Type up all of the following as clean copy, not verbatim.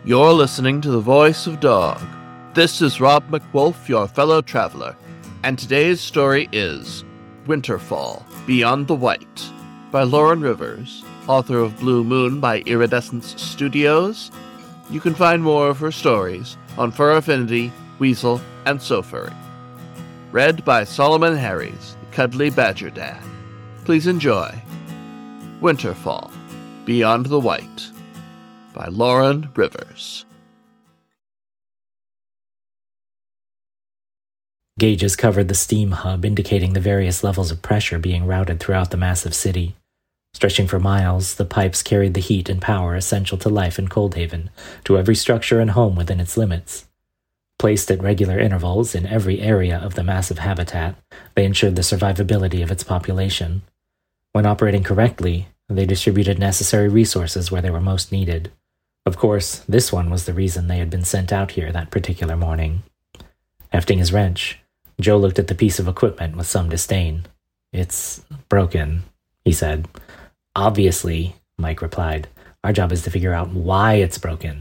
You're listening to The Voice of Dog. This is Rob McWolf, your fellow traveler, and today's story is Winterfall, Beyond the White, by Lauren Rivers, author of Blue Moon by Iridescence Studios. You can find more of her stories on Fur Affinity, Weasel, and So Furry. Read by Solomon Harries, the Cuddly Badger Dad. Please enjoy Winterfall, Beyond the White, by Lauren Rivers. Gauges covered the steam hub, indicating the various levels of pressure being routed throughout the massive city. Stretching for miles, the pipes carried the heat and power essential to life in Coldhaven, to every structure and home within its limits. Placed at regular intervals in every area of the massive habitat, they ensured the survivability of its population. When operating correctly, they distributed necessary resources where they were most needed. Of course, this one was the reason they had been sent out here that particular morning. Hefting his wrench, Joe looked at the piece of equipment with some disdain. "It's broken," he said. "Obviously," Mike replied. "Our job is to figure out why it's broken."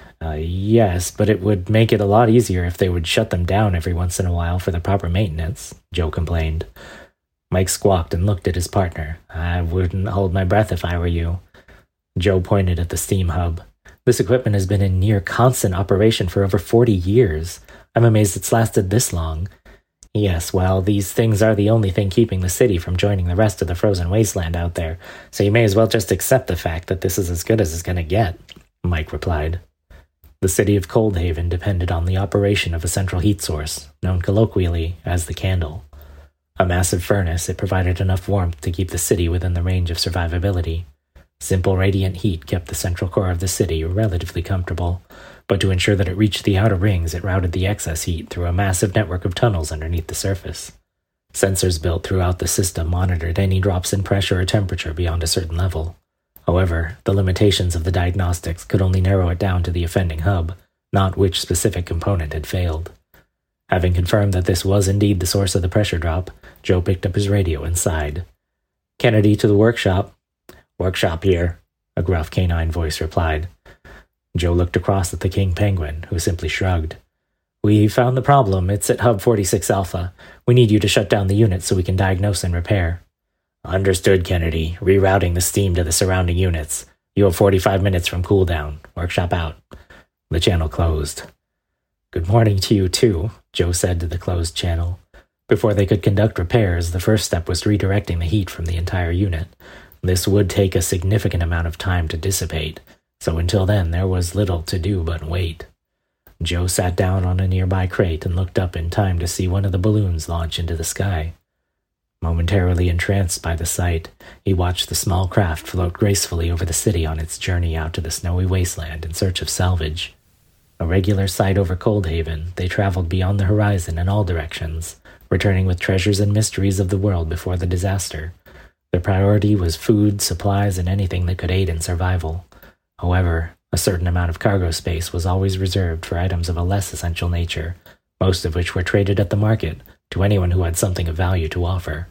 Yes, but it would make it a lot easier if they would shut them down every once in a while for the proper maintenance," Joe complained. Mike squawked and looked at his partner. "I wouldn't hold my breath if I were you." Joe pointed at the steam hub. "This equipment has been in near constant operation for over 40 years. I'm amazed it's lasted this long." "Yes, well, these things are the only thing keeping the city from joining the rest of the frozen wasteland out there, so you may as well just accept the fact that this is as good as it's going to get," Mike replied. The city of Coldhaven depended on the operation of a central heat source, known colloquially as the Candle. A massive furnace, it provided enough warmth to keep the city within the range of survivability. Simple radiant heat kept the central core of the city relatively comfortable, but to ensure that it reached the outer rings, it routed the excess heat through a massive network of tunnels underneath the surface. Sensors built throughout the system monitored any drops in pressure or temperature beyond a certain level. However, the limitations of the diagnostics could only narrow it down to the offending hub, not which specific component had failed. Having confirmed that this was indeed the source of the pressure drop, Joe picked up his radio and sighed. "Kennedy to the workshop." "Workshop here," a gruff canine voice replied. Joe looked across at the King Penguin, who simply shrugged. "We found the problem. It's at Hub 46 Alpha. We need you to shut down the unit so we can diagnose and repair." "Understood, Kennedy. Rerouting the steam to the surrounding units. You have 45 minutes from cooldown. Workshop out." The channel closed. "Good morning to you, too," Joe said to the closed channel. Before they could conduct repairs, the first step was redirecting the heat from the entire unit. This would take a significant amount of time to dissipate, so until then there was little to do but wait. Joe sat down on a nearby crate and looked up in time to see one of the balloons launch into the sky. Momentarily entranced by the sight, he watched the small craft float gracefully over the city on its journey out to the snowy wasteland in search of salvage. A regular sight over Coldhaven, they traveled beyond the horizon in all directions, returning with treasures and mysteries of the world before the disaster. Their priority was food, supplies, and anything that could aid in survival. However, a certain amount of cargo space was always reserved for items of a less essential nature, most of which were traded at the market to anyone who had something of value to offer.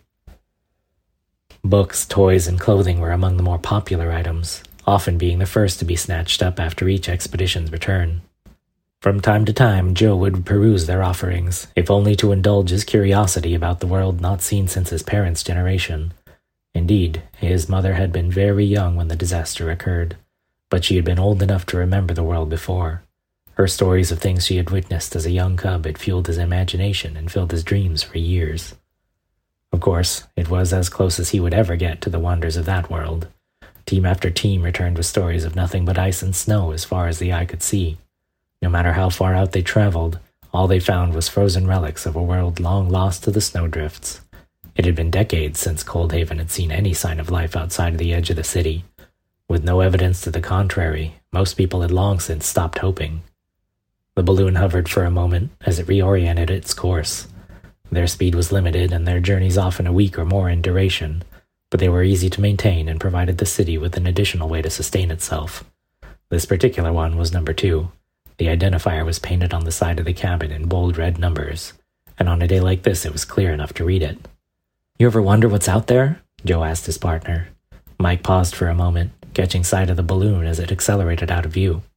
Books, toys, and clothing were among the more popular items, often being the first to be snatched up after each expedition's return. From time to time, Joe would peruse their offerings, if only to indulge his curiosity about the world not seen since his parents' generation. Indeed, his mother had been very young when the disaster occurred, but she had been old enough to remember the world before. Her stories of things she had witnessed as a young cub had fueled his imagination and filled his dreams for years. Of course, it was as close as he would ever get to the wonders of that world. Team after team returned with stories of nothing but ice and snow as far as the eye could see. No matter how far out they traveled, all they found was frozen relics of a world long lost to the snowdrifts. It had been decades since Coldhaven had seen any sign of life outside of the edge of the city. With no evidence to the contrary, most people had long since stopped hoping. The balloon hovered for a moment as it reoriented its course. Their speed was limited and their journeys often a week or more in duration, but they were easy to maintain and provided the city with an additional way to sustain itself. This particular one was number 2. The identifier was painted on the side of the cabin in bold red numbers, and on a day like this it was clear enough to read it. "You ever wonder what's out there?" Joe asked his partner. Mike paused for a moment, catching sight of the balloon as it accelerated out of view.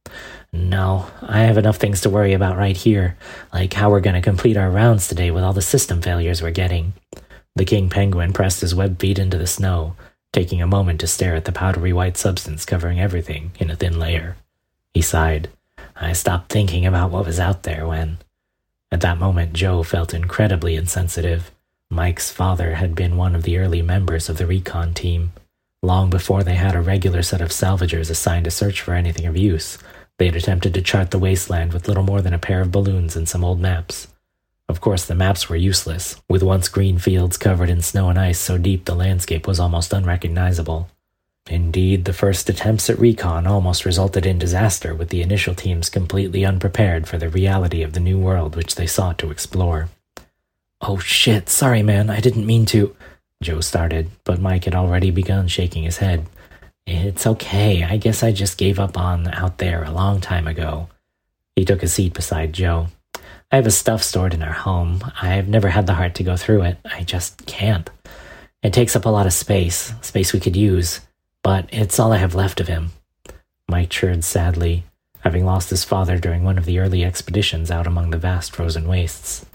No, I have enough things to worry about right here, like how we're going to complete our rounds today with all the system failures we're getting. The king penguin pressed his webbed feet into the snow, taking a moment to stare at the powdery white substance covering everything in a thin layer. He sighed. I stopped thinking about what was out there when... At that moment, Joe felt incredibly insensitive. Mike's father had been one of the early members of the recon team. Long before they had a regular set of salvagers assigned to search for anything of use, they had attempted to chart the wasteland with little more than a pair of balloons and some old maps. Of course, the maps were useless, with once green fields covered in snow and ice so deep the landscape was almost unrecognizable. Indeed, the first attempts at recon almost resulted in disaster, with the initial teams completely unprepared for the reality of the new world which they sought to explore. "Oh shit, sorry man, I didn't mean to," Joe started, but Mike had already begun shaking his head. "It's okay, I guess I just gave up on out there a long time ago." He took a seat beside Joe. "I have his stuff stored in our home. I've never had the heart to go through it. I just can't. It takes up a lot of space we could use. But it's all I have left of him." Mike chirred sadly, having lost his father during one of the early expeditions out among the vast frozen wastes.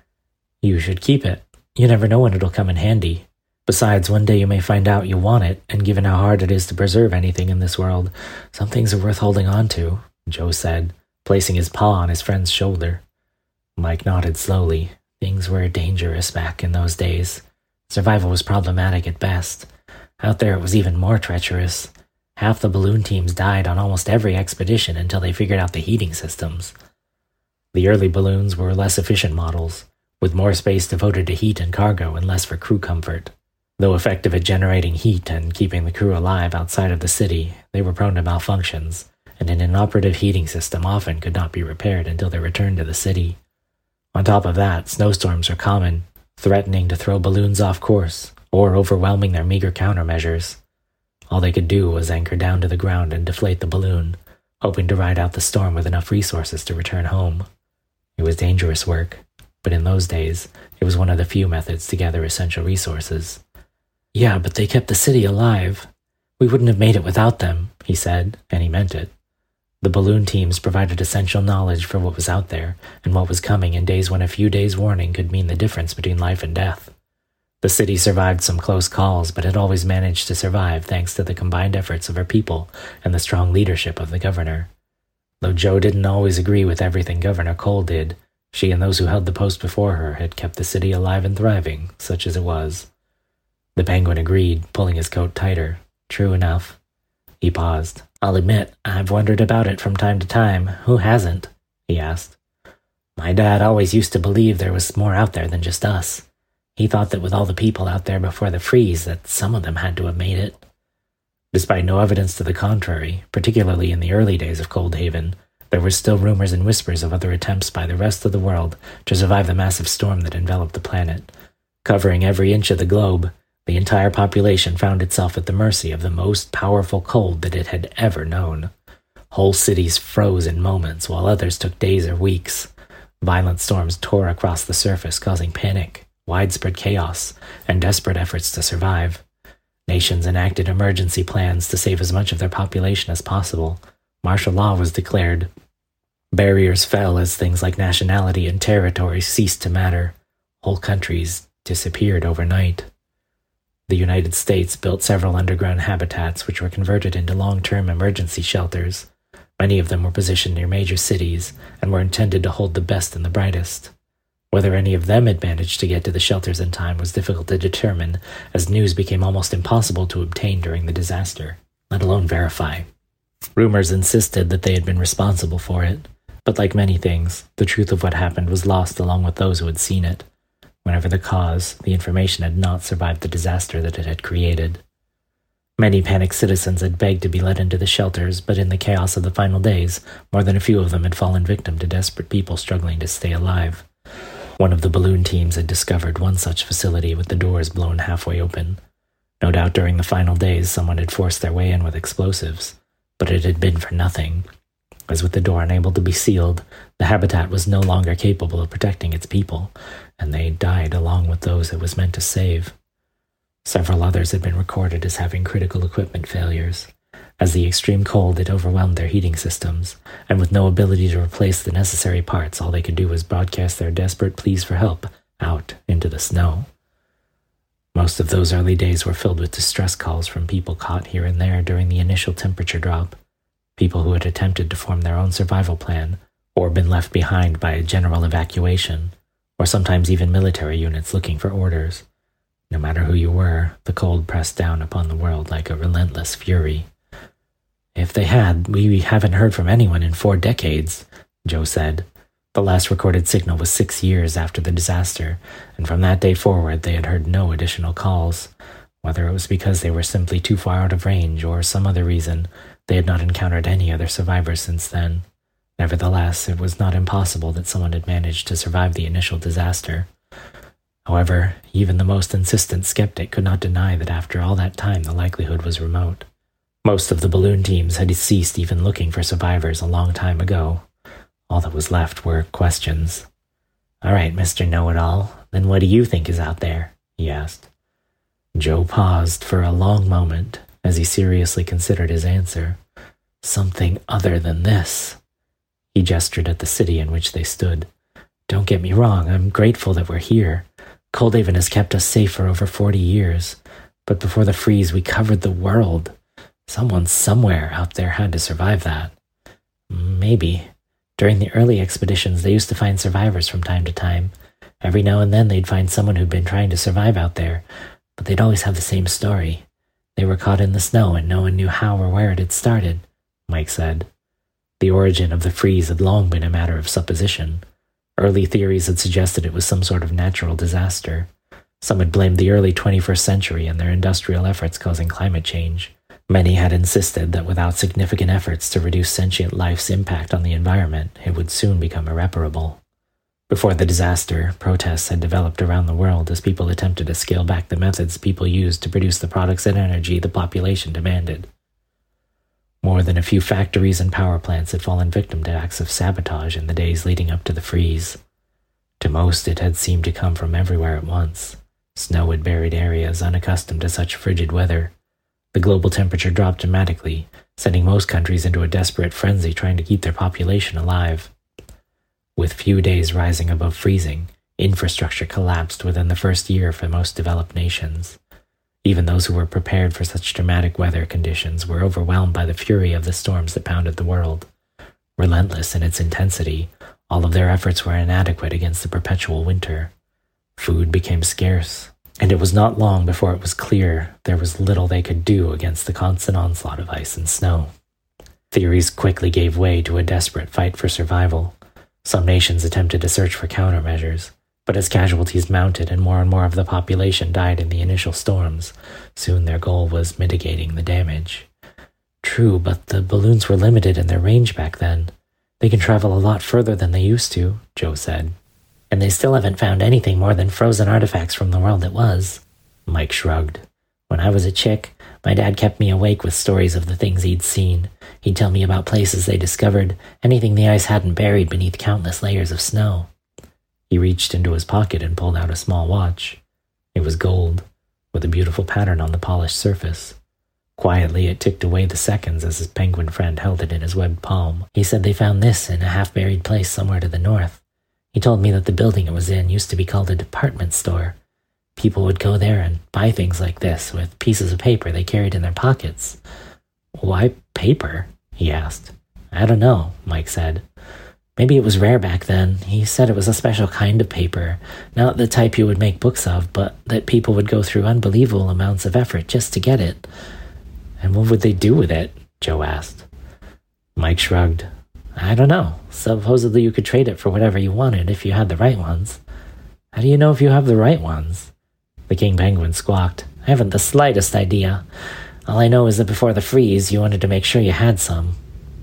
"You should keep it. You never know when it'll come in handy. Besides, one day you may find out you want it, and given how hard it is to preserve anything in this world, some things are worth holding on to," Joe said, placing his paw on his friend's shoulder. Mike nodded slowly. Things were dangerous back in those days. Survival was problematic at best. Out there it was even more treacherous. Half the balloon teams died on almost every expedition until they figured out the heating systems. The early balloons were less efficient models, with more space devoted to heat and cargo and less for crew comfort. Though effective at generating heat and keeping the crew alive outside of the city, they were prone to malfunctions, and an inoperative heating system often could not be repaired until their return to the city. On top of that, snowstorms were common, threatening to throw balloons off course, or overwhelming their meager countermeasures. All they could do was anchor down to the ground and deflate the balloon, hoping to ride out the storm with enough resources to return home. It was dangerous work, but in those days, it was one of the few methods to gather essential resources. "Yeah, but they kept the city alive. We wouldn't have made it without them," he said, and he meant it. The balloon teams provided essential knowledge for what was out there and what was coming in days when a few days' warning could mean the difference between life and death. The city survived some close calls, but had always managed to survive thanks to the combined efforts of her people and the strong leadership of the governor. Though Joe didn't always agree with everything Governor Cole did, she and those who held the post before her had kept the city alive and thriving, such as it was. The penguin agreed, pulling his coat tighter. "True enough." He paused. "I'll admit, I've wondered about it from time to time. Who hasn't?" he asked. "My dad always used to believe there was more out there than just us. He thought that with all the people out there before the freeze, that some of them had to have made it." Despite no evidence to the contrary, particularly in the early days of Coldhaven, there were still rumors and whispers of other attempts by the rest of the world to survive the massive storm that enveloped the planet. Covering every inch of the globe, the entire population found itself at the mercy of the most powerful cold that it had ever known. Whole cities froze in moments, while others took days or weeks. Violent storms tore across the surface, causing panic, widespread chaos, and desperate efforts to survive. Nations enacted emergency plans to save as much of their population as possible. Martial law was declared. Barriers fell as things like nationality and territory ceased to matter. Whole countries disappeared overnight. The United States built several underground habitats which were converted into long-term emergency shelters. Many of them were positioned near major cities and were intended to hold the best and the brightest. Whether any of them had managed to get to the shelters in time was difficult to determine, as news became almost impossible to obtain during the disaster, let alone verify. Rumors insisted that they had been responsible for it, but like many things, the truth of what happened was lost along with those who had seen it. Whatever the cause, the information had not survived the disaster that it had created. Many panicked citizens had begged to be let into the shelters, but in the chaos of the final days, more than a few of them had fallen victim to desperate people struggling to stay alive. One of the balloon teams had discovered one such facility with the doors blown halfway open. No doubt during the final days someone had forced their way in with explosives, but it had been for nothing. As with the door unable to be sealed, the habitat was no longer capable of protecting its people, and they died along with those it was meant to save. Several others had been recorded as having critical equipment failures. as the extreme cold had overwhelmed their heating systems, and with no ability to replace the necessary parts, all they could do was broadcast their desperate pleas for help out into the snow. Most of those early days were filled with distress calls from people caught here and there during the initial temperature drop, people who had attempted to form their own survival plan, or been left behind by a general evacuation, or sometimes even military units looking for orders. No matter who you were, the cold pressed down upon the world like a relentless fury. "If they had, we haven't heard from anyone in 4 decades, Joe said. The last recorded signal was 6 years after the disaster, and from that day forward they had heard no additional calls. Whether it was because they were simply too far out of range or some other reason, they had not encountered any other survivors since then. Nevertheless, it was not impossible that someone had managed to survive the initial disaster. However, even the most insistent skeptic could not deny that after all that time the likelihood was remote. Most of the balloon teams had ceased even looking for survivors a long time ago. All that was left were questions. "All right, Mr. Know-It-All, then what do you think is out there?" he asked. Joe paused for a long moment as he seriously considered his answer. "Something other than this." He gestured at the city in which they stood. "Don't get me wrong, I'm grateful that we're here. Coldhaven has kept us safe for over 40 years, but before the freeze we covered the world. Someone somewhere out there had to survive that. Maybe. During the early expeditions they used to find survivors from time to time. Every now and then they'd find someone who'd been trying to survive out there, but they'd always have the same story. They were caught in the snow and no one knew how or where it had started," Mike said. The origin of the freeze had long been a matter of supposition. Early theories had suggested it was some sort of natural disaster. Some had blamed the early 21st century and their industrial efforts causing climate change. Many had insisted that without significant efforts to reduce sentient life's impact on the environment, it would soon become irreparable. Before the disaster, protests had developed around the world as people attempted to scale back the methods people used to produce the products and energy the population demanded. More than a few factories and power plants had fallen victim to acts of sabotage in the days leading up to the freeze. To most, it had seemed to come from everywhere at once. Snow had buried areas unaccustomed to such frigid weather. The global temperature dropped dramatically, sending most countries into a desperate frenzy trying to keep their population alive. With few days rising above freezing, infrastructure collapsed within the first year for most developed nations. Even those who were prepared for such dramatic weather conditions were overwhelmed by the fury of the storms that pounded the world. Relentless in its intensity, all of their efforts were inadequate against the perpetual winter. Food became scarce, and it was not long before it was clear there was little they could do against the constant onslaught of ice and snow. Theories quickly gave way to a desperate fight for survival. Some nations attempted to search for countermeasures, but as casualties mounted and more of the population died in the initial storms, soon their goal was mitigating the damage. "True, but the balloons were limited in their range back then. They can travel a lot further than they used to," Joe said. "And they still haven't found anything more than frozen artifacts from the world that was." Mike shrugged. "When I was a chick, my dad kept me awake with stories of the things he'd seen. He'd tell me about places they discovered, anything the ice hadn't buried beneath countless layers of snow." He reached into his pocket and pulled out a small watch. It was gold, with a beautiful pattern on the polished surface. Quietly, it ticked away the seconds as his penguin friend held it in his webbed palm. "He said they found this in a half-buried place somewhere to the north. He told me that the building it was in used to be called a department store. People would go there and buy things like this with pieces of paper they carried in their pockets." "Why paper?" he asked. "I don't know," Mike said. "Maybe it was rare back then. He said it was a special kind of paper, not the type you would make books of, but that people would go through unbelievable amounts of effort just to get it." "And what would they do with it?" Joe asked. Mike shrugged. "I don't know. Supposedly you could trade it for whatever you wanted if you had the right ones." "How do you know if you have the right ones?" The king penguin squawked. "I haven't the slightest idea. All I know is that before the freeze, you wanted to make sure you had some."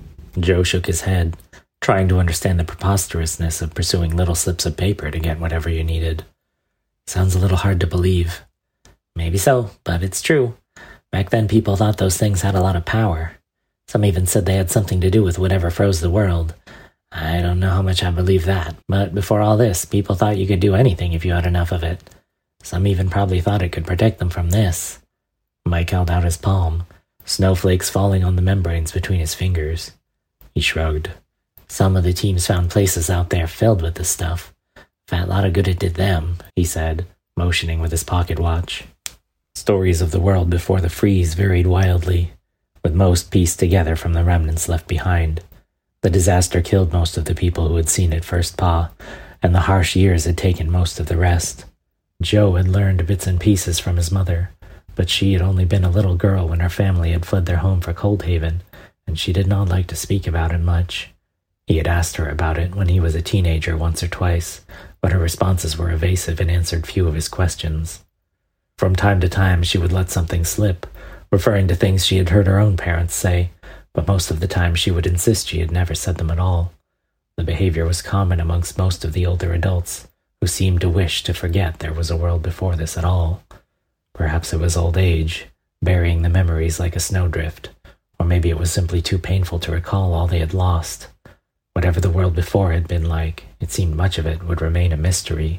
Joe shook his head, trying to understand the preposterousness of pursuing little slips of paper to get whatever you needed. "Sounds a little hard to believe." "Maybe so, but it's true. Back then people thought those things had a lot of power. Some even said they had something to do with whatever froze the world. I don't know how much I believe that, but before all this, people thought you could do anything if you had enough of it. Some even probably thought it could protect them from this." Mike held out his palm. snowflakes falling on the membranes between his fingers. He shrugged. Some of the teams found places out there filled with this stuff. Fat lot of good it did them, he said, motioning with his pocket watch. Stories of the world before the freeze varied wildly, with most pieced together from the remnants left behind. The disaster killed most of the people who had seen it first paw, and the harsh years had taken most of the rest. Joe had learned bits and pieces from his mother, but she had only been a little girl when her family had fled their home for Coldhaven, and she did not like to speak about it much. He had asked her about it when he was a teenager once or twice, but her responses were evasive and answered few of his questions. From time to time she would let something slip, referring to things she had heard her own parents say, but most of the time she would insist she had never said them at all. The behavior was common amongst most of the older adults, who seemed to wish to forget there was a world before this at all. Perhaps it was old age, burying the memories like a snowdrift, or maybe it was simply too painful to recall all they had lost. Whatever the world before had been like, it seemed much of it would remain a mystery.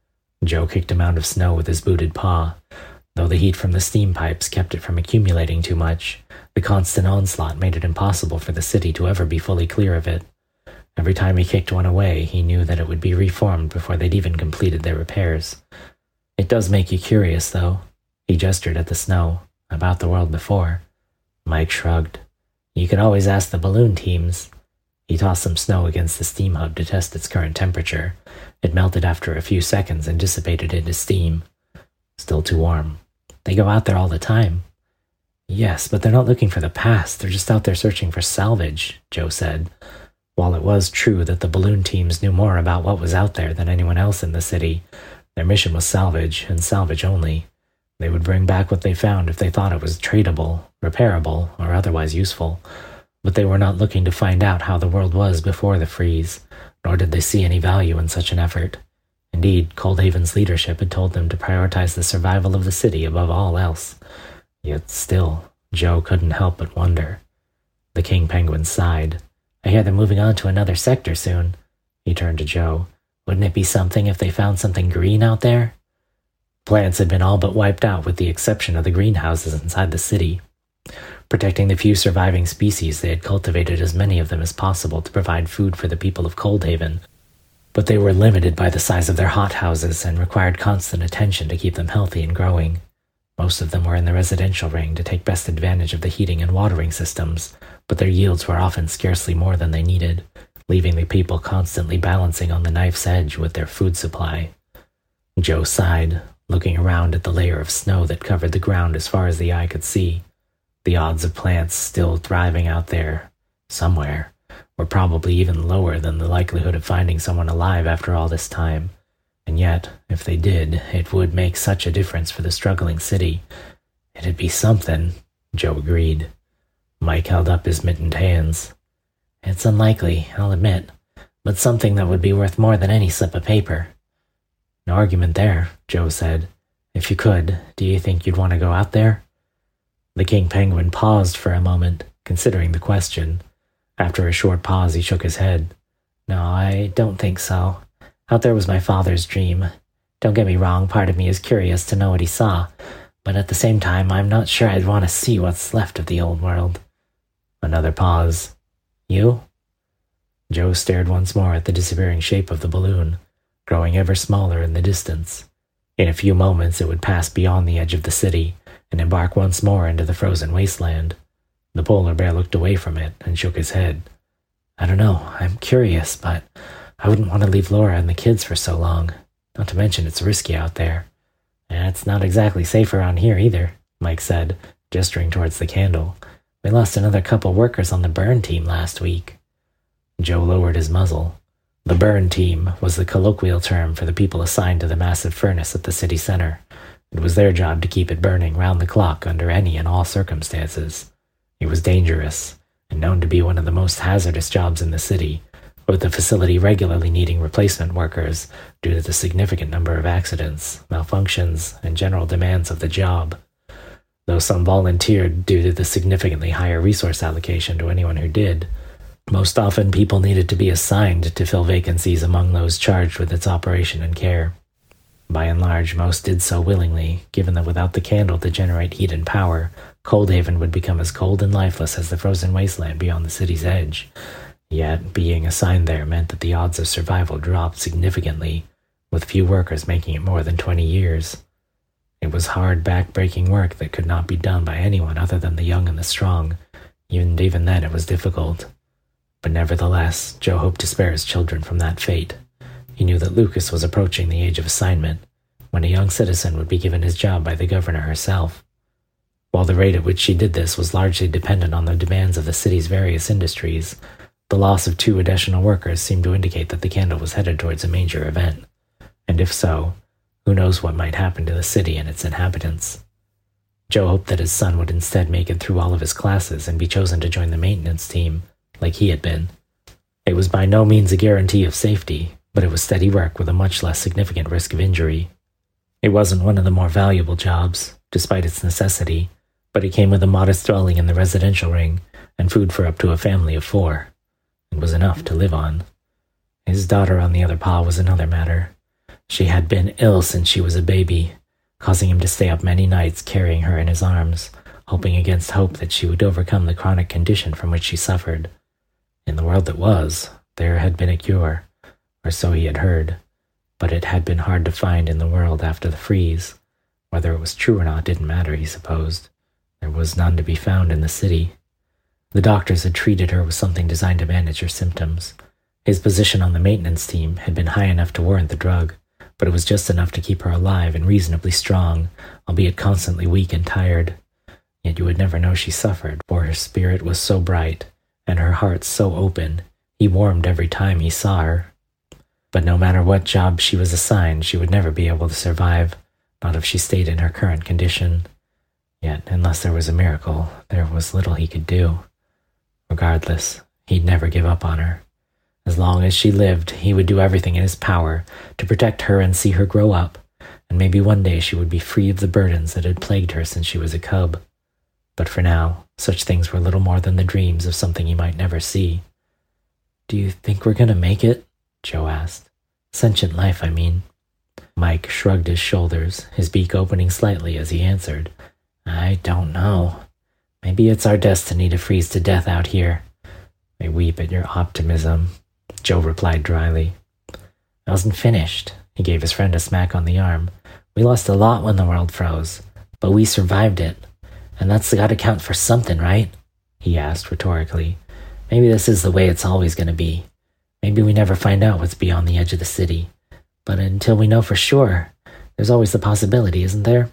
Joe kicked a mound of snow with his booted paw. Though the heat from the steam pipes kept it from accumulating too much, the constant onslaught made it impossible for the city to ever be fully clear of it. Every time he kicked one away, he knew that it would be reformed before they'd even completed their repairs. It does make you curious, though. He gestured at the snow, about the world before. Mike shrugged. You could always ask the balloon teams. He tossed some snow against the steam hub to test its current temperature. It melted after a few seconds and dissipated into steam. Still too warm. They go out there all the time. Yes, but they're not looking for the past. They're just out there searching for salvage, Joe said. While it was true that the balloon teams knew more about what was out there than anyone else in the city, their mission was salvage, and salvage only. They would bring back what they found if they thought it was tradable, repairable, or otherwise useful. But they were not looking to find out how the world was before the freeze, nor did they see any value in such an effort. Indeed, Coldhaven's leadership had told them to prioritize the survival of the city above all else. Yet still, Joe couldn't help but wonder. The King Penguin sighed. I hear they're moving on to another sector soon. He turned to Joe. Wouldn't it be something if they found something green out there? Plants had been all but wiped out with the exception of the greenhouses inside the city. Protecting the few surviving species, they had cultivated as many of them as possible to provide food for the people of Coldhaven, but they were limited by the size of their hothouses and required constant attention to keep them healthy and growing. Most of them were in the residential ring to take best advantage of the heating and watering systems, but their yields were often scarcely more than they needed, leaving the people constantly balancing on the knife's edge with their food supply. Joe sighed, looking around at the layer of snow that covered the ground as far as the eye could see. The odds of plants still thriving out there, somewhere, were probably even lower than the likelihood of finding someone alive after all this time. And yet, if they did, it would make such a difference for the struggling city. It'd be something, Joe agreed. Mike held up his mittened hands. It's unlikely, I'll admit, but something that would be worth more than any slip of paper. No argument there, Joe said. If you could, do you think you'd want to go out there? The King Penguin paused for a moment, considering the question. After a short pause, he shook his head. No, I don't think so. Out there was my father's dream. Don't get me wrong, part of me is curious to know what he saw, but at the same time, I'm not sure I'd want to see what's left of the old world. Another pause. You? Joe stared once more at the disappearing shape of the balloon, growing ever smaller in the distance. In a few moments, it would pass beyond the edge of the city and embark once more into the frozen wasteland. The polar bear looked away from it and shook his head. I don't know, I'm curious, but I wouldn't want to leave Laura and the kids for so long. Not to mention it's risky out there. And it's not exactly safe around here either, Mike said, gesturing towards the candle. We lost another couple workers on the burn team last week. Joe lowered his muzzle. The burn team was the colloquial term for the people assigned to the massive furnace at the city center. It was their job to keep it burning round the clock under any and all circumstances. It was dangerous, and known to be one of the most hazardous jobs in the city, with the facility regularly needing replacement workers due to the significant number of accidents, malfunctions, and general demands of the job. Though some volunteered due to the significantly higher resource allocation to anyone who did, most often people needed to be assigned to fill vacancies among those charged with its operation and care. By and large, most did so willingly, given that without the candle to generate heat and power, Coldhaven would become as cold and lifeless as the frozen wasteland beyond the city's edge. Yet, being assigned there meant that the odds of survival dropped significantly, with few workers making it more than 20 years. It was hard, back-breaking work that could not be done by anyone other than the young and the strong. Even then, it was difficult. But nevertheless, Joe hoped to spare his children from that fate. He knew that Lucas was approaching the age of assignment, when a young citizen would be given his job by the governor herself. While the rate at which she did this was largely dependent on the demands of the city's various industries, the loss of 2 additional workers seemed to indicate that the candle was headed towards a major event. And if so, who knows what might happen to the city and its inhabitants. Joe hoped that his son would instead make it through all of his classes and be chosen to join the maintenance team, like he had been. It was by no means a guarantee of safety, but it was steady work with a much less significant risk of injury. It wasn't one of the more valuable jobs, despite its necessity, but it came with a modest dwelling in the residential ring and food for up to a family of 4. It was enough to live on. His daughter on the other paw was another matter. She had been ill since she was a baby, causing him to stay up many nights carrying her in his arms, hoping against hope that she would overcome the chronic condition from which she suffered. In the world that was, there had been a cure, or so he had heard, but it had been hard to find in the world after the freeze. Whether it was true or not didn't matter, he supposed. There was none to be found in the city. The doctors had treated her with something designed to manage her symptoms. His position on the maintenance team had been high enough to warrant the drug, but it was just enough to keep her alive and reasonably strong, albeit constantly weak and tired. Yet you would never know she suffered, for her spirit was so bright, and her heart so open, he warmed every time he saw her. But no matter what job she was assigned, she would never be able to survive, not if she stayed in her current condition. Yet, unless there was a miracle, there was little he could do. Regardless, he'd never give up on her. As long as she lived, he would do everything in his power to protect her and see her grow up, and maybe one day she would be free of the burdens that had plagued her since she was a cub. But for now, such things were little more than the dreams of something he might never see. "Do you think we're going to make it?" Joe asked. "Sentient life, I mean." Mike shrugged his shoulders, his beak opening slightly as he answered, "I don't know. Maybe it's our destiny to freeze to death out here." "I weep at your optimism," Joe replied dryly. "I wasn't finished." He gave his friend a smack on the arm. "We lost a lot when the world froze, but we survived it. And that's got to count for something, right?" he asked rhetorically. "Maybe this is the way it's always going to be. Maybe we never find out what's beyond the edge of the city. But until we know for sure, there's always the possibility, isn't there?"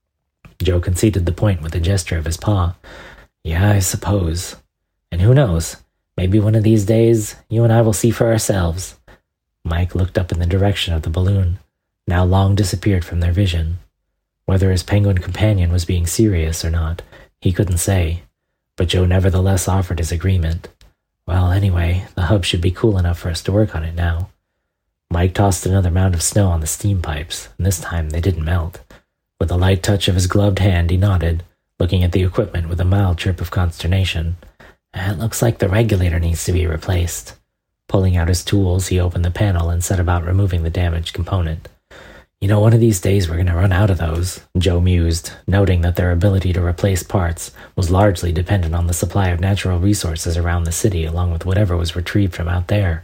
Joe conceded the point with a gesture of his paw. "Yeah, I suppose. And who knows? Maybe one of these days, you and I will see for ourselves." Mike looked up in the direction of the balloon, now long disappeared from their vision. Whether his penguin companion was being serious or not, he couldn't say, but Joe nevertheless offered his agreement. Well, anyway, the hub should be cool enough for us to work on it now. Mike tossed another mound of snow on the steam pipes, and this time they didn't melt. With a light touch of his gloved hand, he nodded, looking at the equipment with a mild chirp of consternation. "It looks like the regulator needs to be replaced." Pulling out his tools, he opened the panel and set about removing the damaged component. "You know, one of these days we're going to run out of those," Joe mused, noting that their ability to replace parts was largely dependent on the supply of natural resources around the city, along with whatever was retrieved from out there.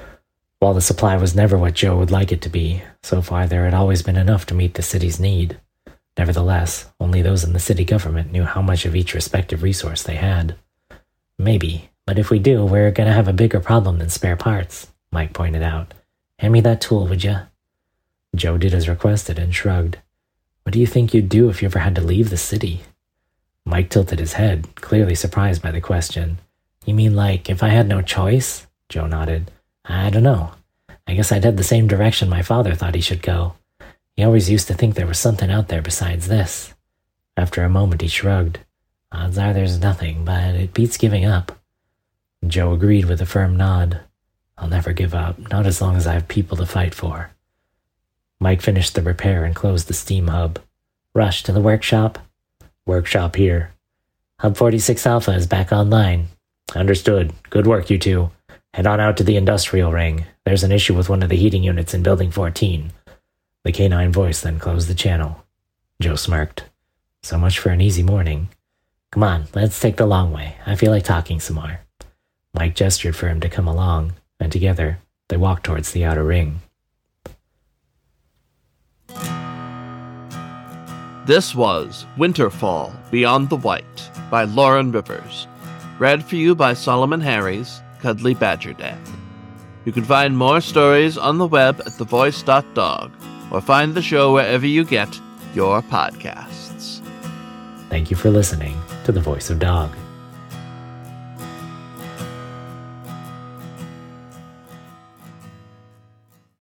While the supply was never what Joe would like it to be, so far there had always been enough to meet the city's need. Nevertheless, only those in the city government knew how much of each respective resource they had. "Maybe, but if we do, we're going to have a bigger problem than spare parts," Mike pointed out. "Hand me that tool, would you?" Joe did as requested and shrugged. "What do you think you'd do if you ever had to leave the city?" Mike tilted his head, clearly surprised by the question. "You mean like, if I had no choice?" Joe nodded. "I don't know. I guess I'd head the same direction my father thought he should go. He always used to think there was something out there besides this." After a moment he shrugged. "Odds are there's nothing, but it beats giving up." Joe agreed with a firm nod. "I'll never give up, not as long as I have people to fight for." Mike finished the repair and closed the steam hub. "Rush to the workshop?" "Workshop here." "Hub 46 Alpha is back online." "Understood. Good work, you two. Head on out to the industrial ring. There's an issue with one of the heating units in Building 14. The canine voice then closed the channel. Joe smirked. So much for an easy morning. Come on, let's take the long way. I feel like talking some more. Mike gestured for him to come along, and together they walked towards the outer ring. This was Winterfall Beyond the White by Lauren Rivers. Read for you by Solomon Harries, Cuddly Badger Dad. You can find more stories on the web at thevoice.dog, or find the show wherever you get your podcasts. Thank you for listening to The Voice of Dog.